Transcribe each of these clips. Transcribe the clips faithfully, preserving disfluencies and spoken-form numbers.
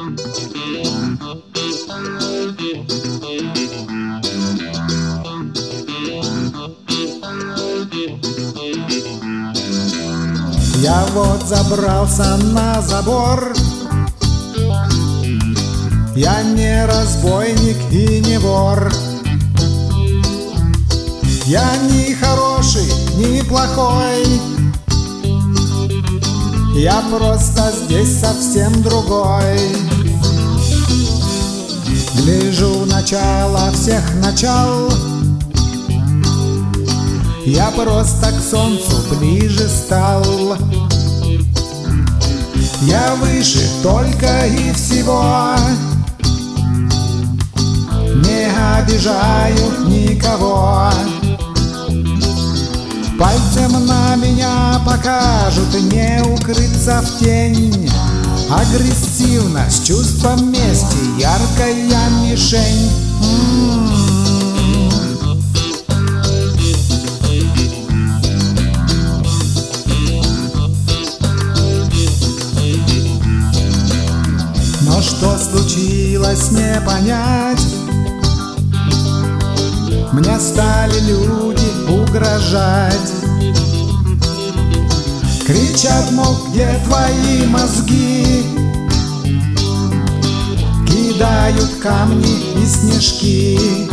Я вот забрался на забор. Я не разбойник и не вор. Я не хороший, не плохой. Я просто здесь совсем другой. Гляжу начало всех начал. Я просто к солнцу ближе стал. Я выше только и всего. Не обижаю никого. Пальцем на меня покажут, не укрыться в тень. Агрессивно, с чувством мести, яркая мишень. М-м-м. Но что случилось, не понять. Мне стали люди угрожать. Кричат, мол, где твои мозги? Кидают камни и снежки.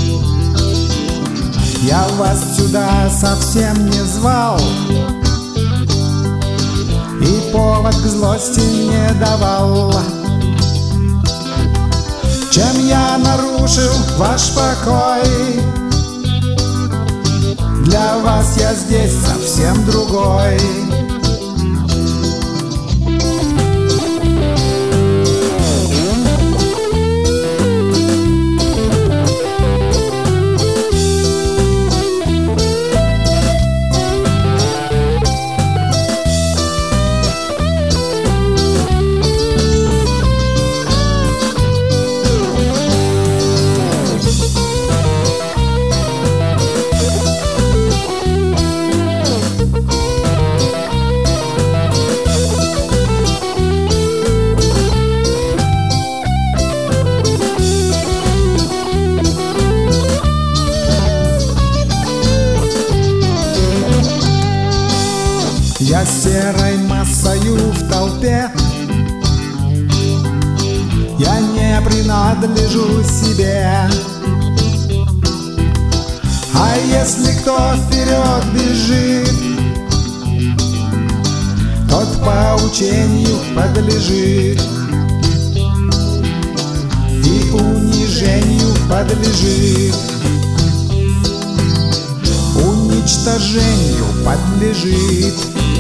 Я вас сюда совсем не звал и повод к злости не давал. Чем я нарушил ваш покой? Для вас я здесь совсем другой. Я серой массою в толпе. Я не принадлежу себе. А если кто вперед бежит, тот поучению подлежит и унижению подлежит, уничтожению подлежит.